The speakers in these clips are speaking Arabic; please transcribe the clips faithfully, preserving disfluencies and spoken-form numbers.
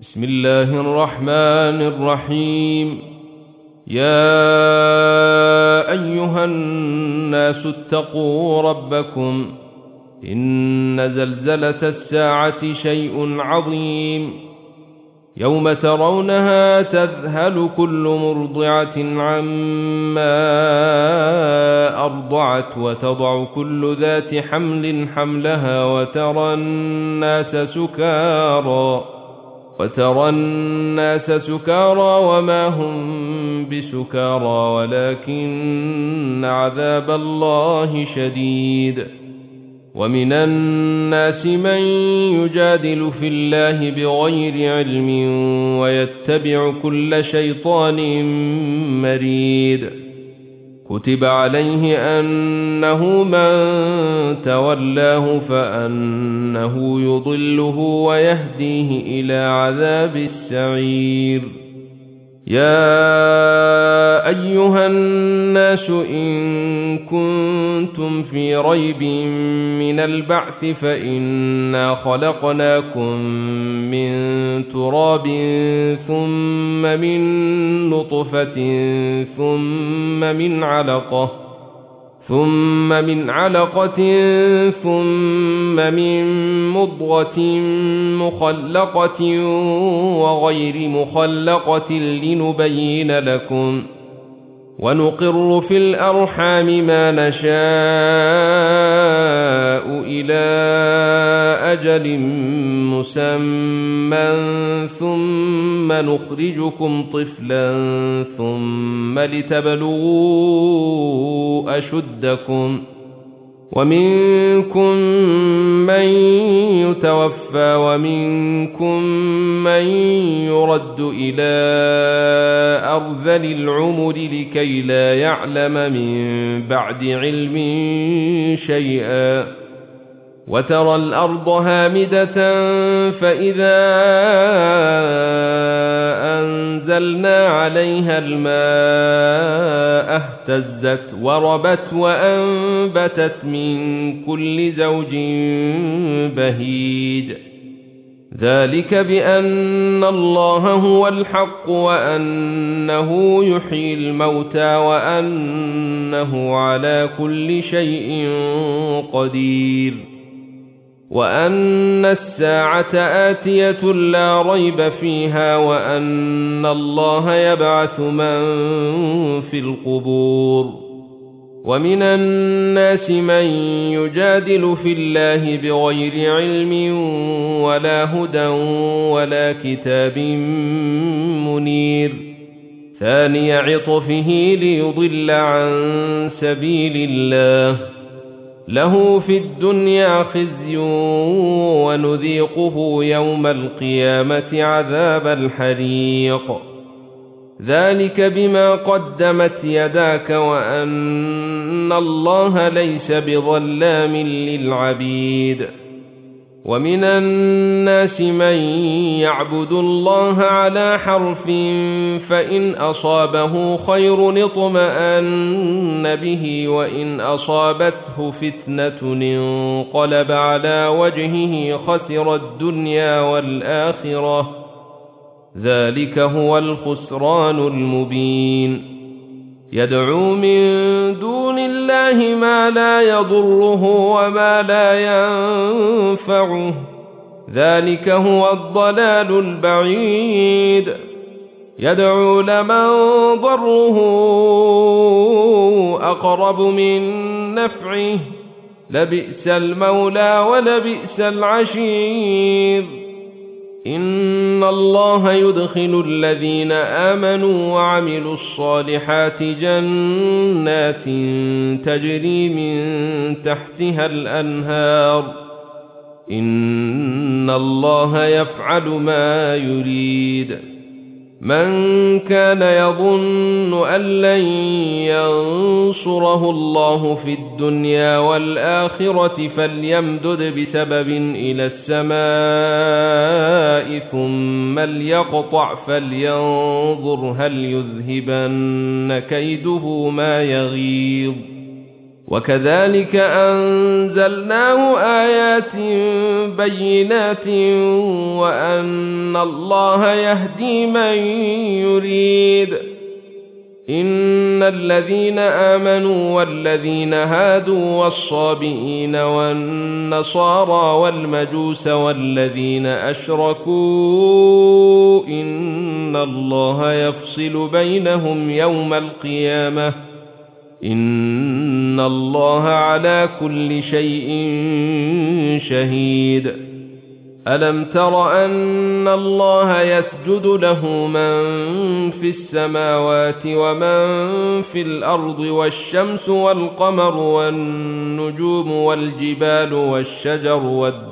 بسم الله الرحمن الرحيم. يا أيها الناس اتقوا ربكم إن زلزلة الساعة شيء عظيم يوم ترونها تذهل كل مرضعة عما أرضعت وتضع كل ذات حمل حملها وترى الناس سكارى وترى الناس سكارى وما هم بسكارى ولكن عذاب الله شديد. ومن الناس من يجادل في الله بغير علم ويتبع كل شيطان مريد. كتب عليه أنه من تولاه فأنه يضله ويهديه إلى عذاب السعير. يا أيها الناس إن كنتم في ريب من البعث فإنا خلقناكم من تراب ثم من نطفة ثم من علقة ثم من علقة ثم من مضغة مخلقة وغير مخلقة لنبين لكم ونقر في الأرحام ما نشاء إلى أجل مسمى ثم نخرجكم طفلا ثم لتبلغوا أشدكم ومنكم من يتوفى ومنكم من يرد إلى أرذل العمر لكي لا يعلم من بعد علم شيئا. وترى الأرض هامدة فإذا أنزلنا عليها الماء اهتزت وربت وأنبتت من كل زوج بهيج. ذلك بأن الله هو الحق وأنه يحيي الموتى وأنه على كل شيء قدير وأن الساعة آتية لا ريب فيها وأن الله يبعث من في القبور. ومن الناس من يجادل في الله بغير علم ولا هدى ولا كتاب منير. ثاني عطفه ليضل عن سبيل الله له في الدنيا خزي ونذيقه يوم القيامة عذاب الحريق. ذلك بما قدمت يداك وأن الله ليس بظلام للعبيد. ومن الناس من يعبد الله على حرف فإن أصابه خير اطمأن به وإن أصابته فتنة انقلب على وجهه خسر الدنيا والآخرة. ذلك هو الخسران المبين. يدعو من دون الله ما لا يضره وما لا ينفعه. ذلك هو الضلال البعيد. يدعو لمن ضره أقرب من نفعه لبئس المولى ولبئس العشير. إن الله يدخل الذين آمنوا وعملوا الصالحات جنات تجري من تحتها الأنهار. إن الله يفعل ما يريد. من كان يظن أن لن ينصره الله في الدنيا والآخرة فليمدد بسبب إلى السماء ثم ليقطع فلينظر هل يذهبن كيده ما يغيظ. وكذلك أنزلناه آيات بينات وأن الله يهدي من يريد. إن الذين آمنوا والذين هادوا والصابئين والنصارى والمجوس والذين أشركوا إن الله يفصل بينهم يوم القيامة إن الله على كل شيء شهيد. ألم تر أن الله يسجد له من في السماوات ومن في الأرض والشمس والقمر والنجوم والجبال والشجر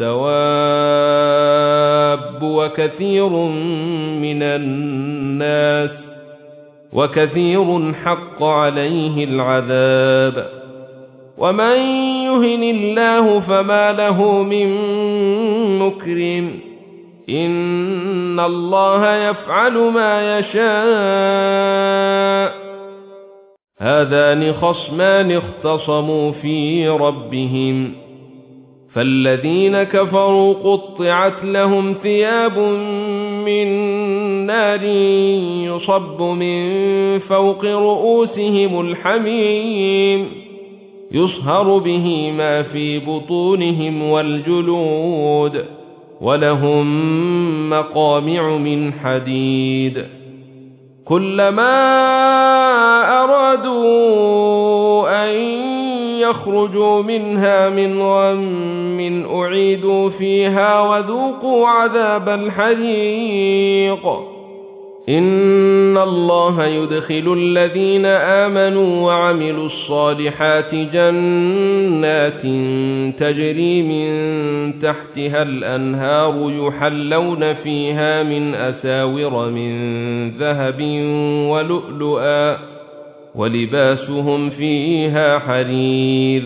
والدواب وكثير من الناس وكثير حق عليه العذاب ومن يهن الله فما له من مكرم إن الله يفعل ما يشاء. هذان خصمان اختصموا في ربهم فالذين كفروا قطعت لهم ثياب من نار يصب من فوق رؤوسهم الحميم يصهر به ما في بطونهم والجلود ولهم مقامع من حديد كلما أرادوا أن يخرجوا منها من غم أعيدوا فيها وذوقوا عذاب الحريق. إن الله يدخل الذين آمنوا وعملوا الصالحات جنات تجري من تحتها الأنهار يحلون فيها من أساور من ذهب ولؤلؤا ولباسهم فيها حرير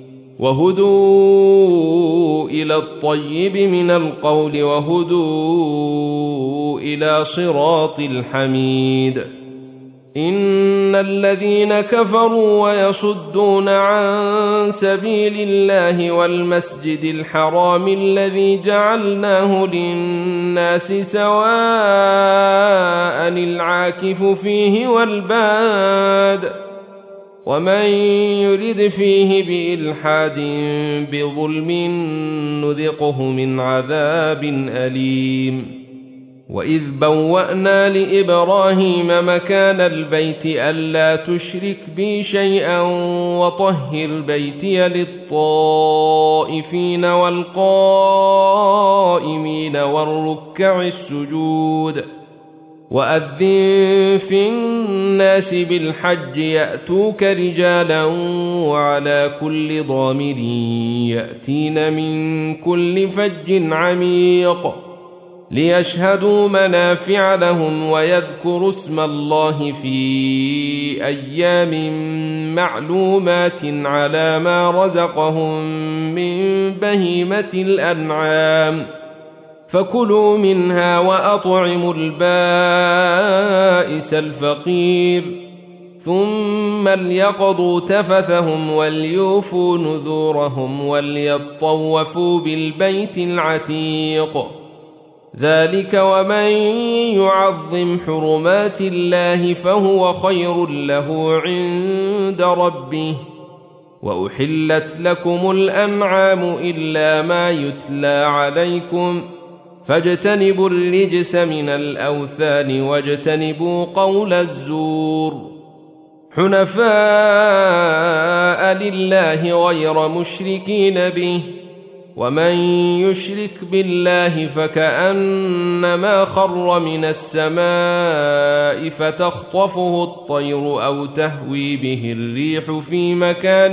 وهدوا إلى الطيب من القول وهدوا إلى صراط الحميد. إن الذين كفروا ويصدون عن سبيل الله والمسجد الحرام الذي جعلناه للناس سواء العاكف فيه والباد ومن يرد فيه بإلحاد بظلم نذقه من عذاب أليم. وإذ بوأنا لإبراهيم مكان البيت ألا تشرك بي شيئا وطهر بيتي للطائفين والقائمين والركع السجود وأذن في الناس بالحج يأتوك رجالا وعلى كل ضامر يأتين من كل فج عميق ليشهدوا منافع لهم ويذكروا اسم الله في أيام معلومات على ما رزقهم من بهيمة الأنعام فكلوا منها وأطعموا البائس الفقير ثم ليقضوا تفثهم وليوفوا نذورهم وليطوفوا بالبيت العتيق. ذلك ومن يعظم حرمات الله فهو خير له عند ربه. وأحلت لكم الأنعام إلا ما يتلى عليكم فاجتنبوا الرجس من الأوثان واجتنبوا قول الزور حنفاء لله غير مشركين به ومن يشرك بالله فكأنما خر من السماء فتخطفه الطير أو تهوي به الريح في مكان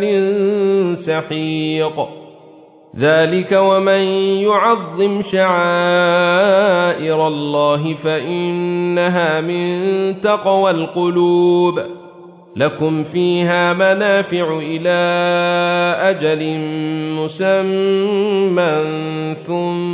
سحيق. ذلك ومن يعظم شعائر الله فإنها من تقوى القلوب. لكم فيها منافع إلى أجل مسمى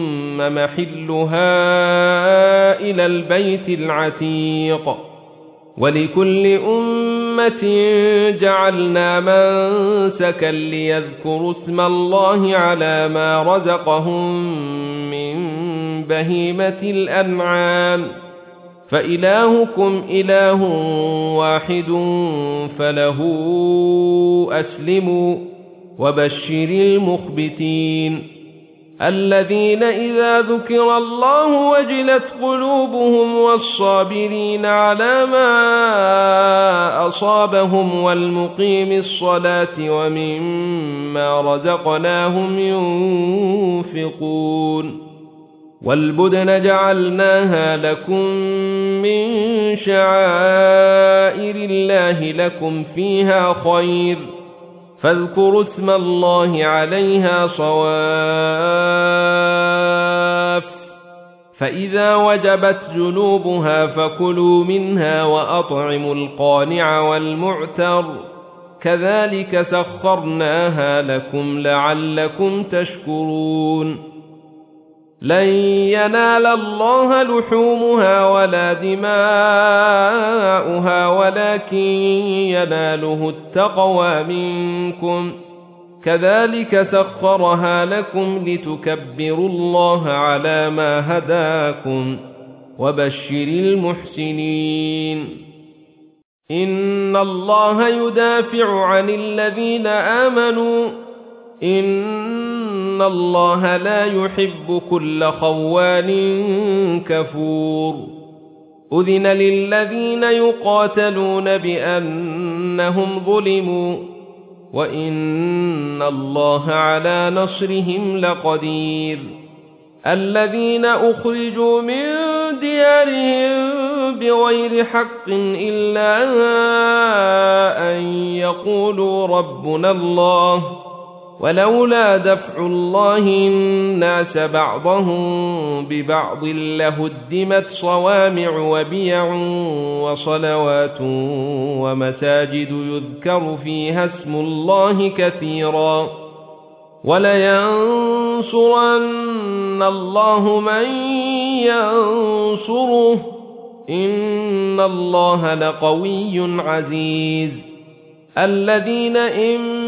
ثم محلها إلى البيت العتيق. ولكل أمة جعلنا منسكا ليذكروا اسم الله على ما رزقهم من بهيمة الأنعام فإلهكم إله واحد فله أسلموا وبشر المخبتين الذين إذا ذكر الله وجلت قلوبهم والصابرين على ما أصابهم والمقيم الصلاة ومما رزقناهم ينفقون والبدن جعلناها لكم من شعائر الله لكم فيها خير فاذكروا اسم الله عليها صواف فإذا وجبت جنوبها فكلوا منها وأطعموا القانع والمعتر كذلك سخرناها لكم لعلكم تشكرون لن ينال الله لحومها ولا دماؤها ولكن يناله التقوى منكم كذلك سخرها لكم لتكبروا الله على ما هداكم وبشر المحسنين إن الله يدافع عن الذين آمنوا إن الله لا يحب كل خوان كفور أذن للذين يقاتلون بأنهم ظلموا وإن الله على نصرهم لقدير الذين أخرجوا من ديارهم بغير حق إلا أن يقولوا ربنا الله ولولا دفع الله الناس بعضهم ببعض لهدمت صوامع وبيع وصلوات ومساجد يذكر فيها اسم الله كثيرا ولينصرن الله من ينصره إن الله لقوي عزيز الذين إن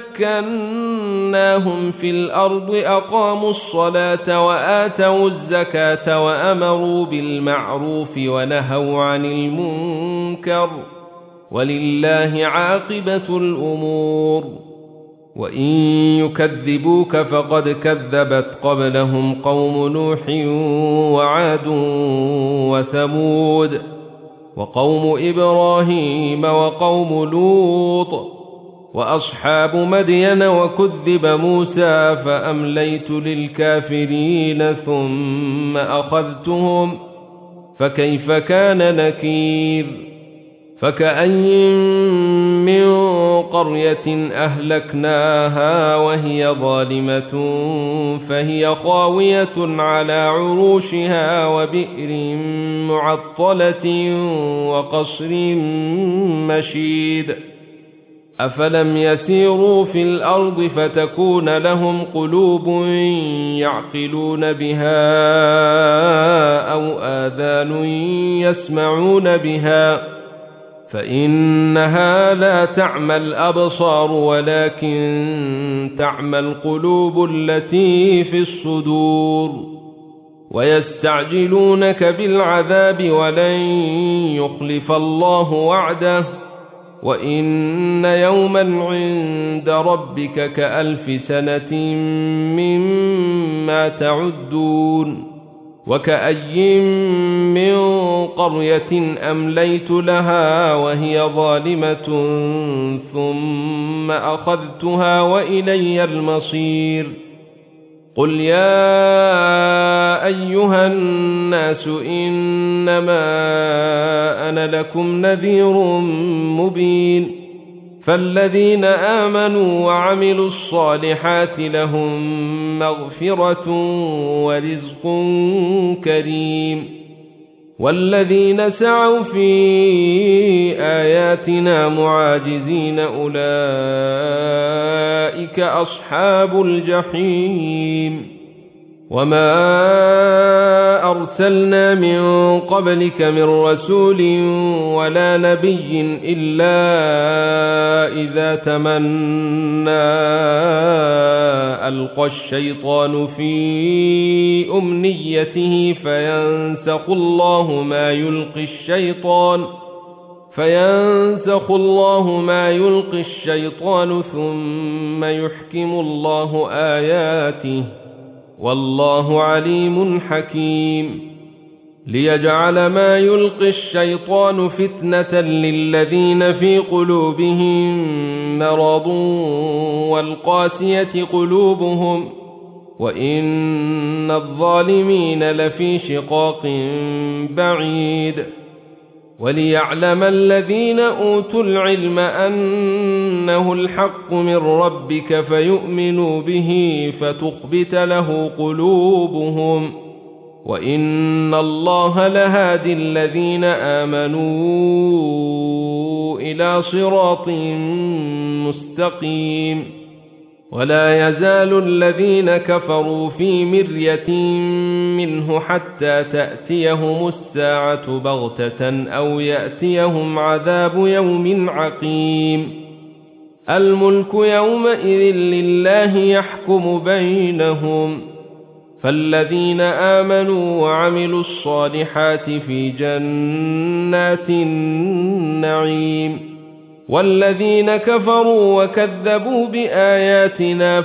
مكناهم في الأرض أقاموا الصلاة وآتوا الزكاة وأمروا بالمعروف ونهوا عن المنكر ولله عاقبة الأمور وإن يكذبوك فقد كذبت قبلهم قوم نوح وعاد وثمود وقوم إبراهيم وقوم لوط وأصحاب مدين وكذب موسى فأمليت للكافرين ثم أخذتهم فكيف كان نكير فكأين من قرية أهلكناها وهي ظالمة فهي خاوية على عروشها وبئر معطلة وقصر مشيد أفلم يسيروا في الأرض فتكون لهم قلوب يعقلون بها أو آذان يسمعون بها فإنها لا تعمى الأبصار ولكن تعمى القلوب التي في الصدور ويستعجلونك بالعذاب ولن يخلف الله وعده وإن يوما عند ربك كألف سنة مما تعدون وكأي من قرية أمليت لها وهي ظالمة ثم أخذتها وإلي المصير قل يا أيها الناس إنما أنا لكم نذير مبين فالذين آمنوا وعملوا الصالحات لهم مغفرة ورزق كريم والذين سعوا في آياتنا معاجزين أولئك أصحاب الجحيم وما أرسلنا من قبلك من رسول ولا نبي إلا إذا تمنى ألقى الشيطان في أمنيته فينسخ الله ما يلقي الشيطان فينسخ الله ما يلقي الشيطان ثم يحكم الله آياته والله عليم حكيم ليجعل ما يلقي الشيطان فتنة للذين في قلوبهم مرض والقاسية قلوبهم وإن الظالمين لفي شقاق بعيد وليعلم الذين أوتوا العلم أنه الحق من ربك فيؤمنوا به فتخبت له قلوبهم وإن الله لهادي الذين آمنوا إلى صراط مستقيم ولا يزال الذين كفروا في مرية منه حتى تأتيهم الساعة بغتة أو يأتيهم عذاب يوم عقيم الملك يومئذ لله يحكم بينهم فالذين آمنوا وعملوا الصالحات في جنات النعيم والذين كفروا وكذبوا بآياتنا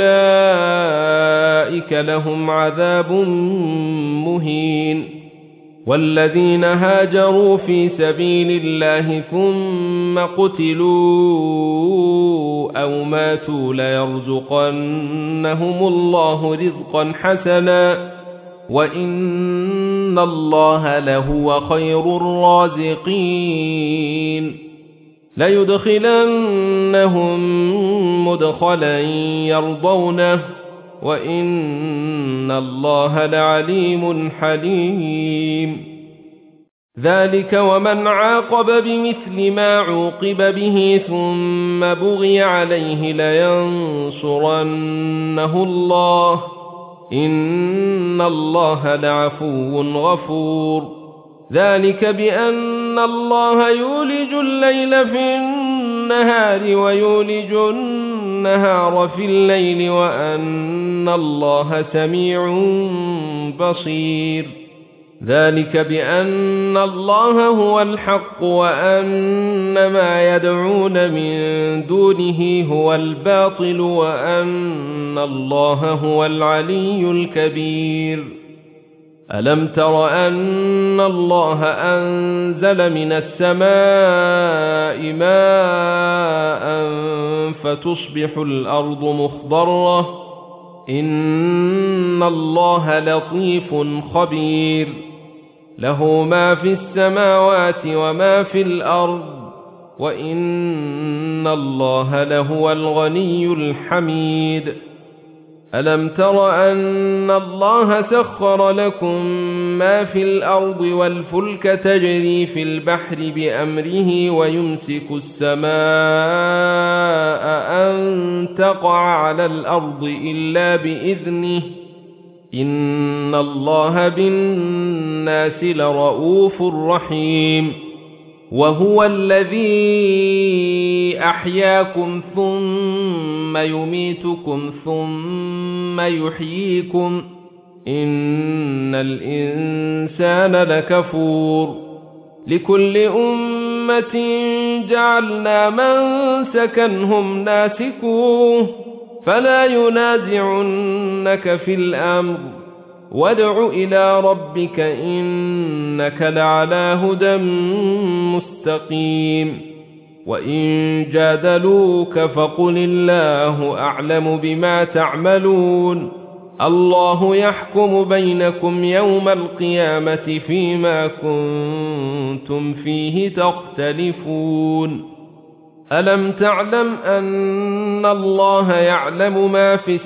فأولئك لهم عذاب مهين والذين هاجروا في سبيل الله ثم قتلوا أو ماتوا ليرزقنهم الله رزقا حسنا وإن الله لهو خير الرازقين ليدخلنهم مدخلا يرضونه وإن الله لعليم حليم ذلك ومن عاقب بمثل ما عوقب به ثم بغي عليه لينصرنه الله إن الله لعفو غفور ذلك بأن الله يولج الليل في النهار ويولج النهار في الليل وأن الله سميع بصير ذلك بأن الله هو الحق وأن ما يدعون من دونه هو الباطل وأن الله هو العلي الكبير ألم تر أن الله أنزل من السماء ماء فتصبح الأرض مخضرة إن الله لطيف خبير له ما في السماوات وما في الأرض وإن الله لهو الغني الحميد ألم تر أن الله سخر لكم ما في الأرض والفلك تجري في البحر بأمره ويمسك السماء أن تقع على الأرض إلا بإذنه إن الله بالناس لرؤوف رحيم وهو الذي أحياكم ثم يميتكم ثم يحييكم إن الإنسان لكفور لكل أمة جعلنا منسكا هم ناسكوه فلا ينازعنك في الأمر وادع إلى ربك إنك لعلى هدى مستقيم وإن جادلوك فقل الله أعلم بما تعملون الله يحكم بينكم يوم القيامة فيما كنتم فيه تختلفون ألم تعلم أن الله يعلم ما في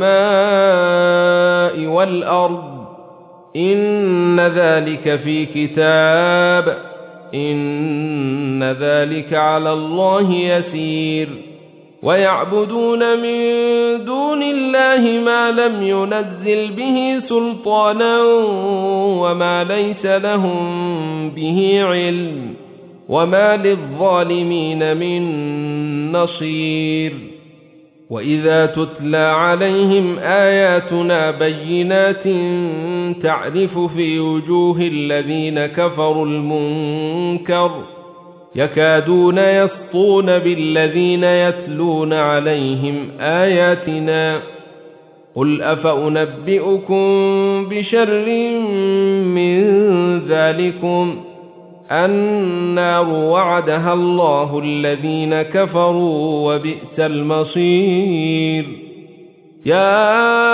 السماء والأرض إن ذلك في كتاب إن ذلك على الله يسير ويعبدون من دون الله ما لم ينزل به سلطانا وما ليس لهم به علم وما للظالمين من نصير. وإذا تتلى عليهم آياتنا بينات تعرف في وجوه الذين كفروا المنكر يكادون يسطون بالذين يتلون عليهم آياتنا قل أفأنبئكم بشر من ذلكم النار وعدها الله الذين كفروا وبئس المصير. يا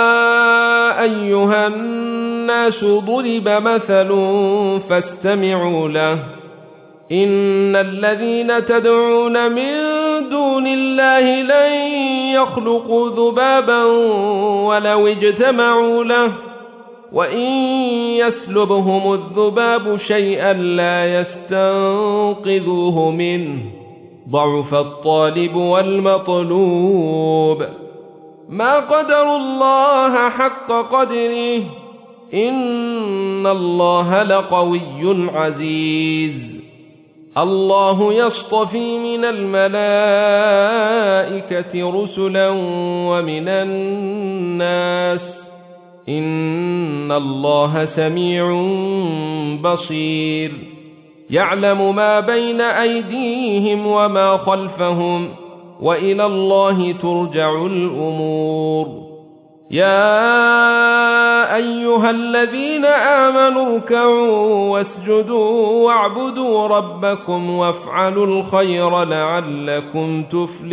أيها الناس ضرب مثل فاستمعوا له إن الذين تدعون من دون الله لن يخلقوا ذبابا ولو اجتمعوا له وإن يسلبهم الذباب شيئا لا يستنقذوه منه ضعف الطالب والمطلوب. ما قدروا الله حق قدره إن الله لقوي عزيز. الله يصطفي من الملائكة رسلا ومن الناس إن الله سميع بصير. يعلم ما بين أيديهم وما خلفهم وإلى الله ترجع الأمور. يا أيها الذين آمنوا اركعوا واسجدوا واعبدوا ربكم وافعلوا الخير لعلكم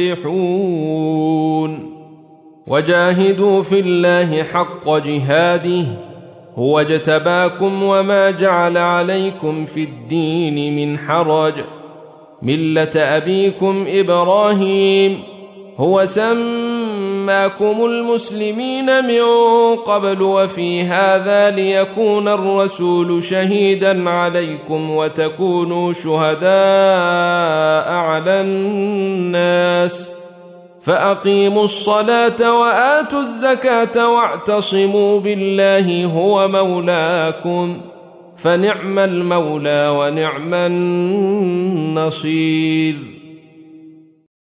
تفلحون. وجاهدوا في الله حق جهاده هو اجتباكم وما جعل عليكم في الدين من حرج ملة أبيكم إبراهيم هو سماكم المسلمين من قبل وفي هذا ليكون الرسول شهيدا عليكم وتكونوا شهداء على الناس فأقيموا الصلاة وآتوا الزكاة واعتصموا بالله هو مولاكم فنعم المولى ونعم النصير.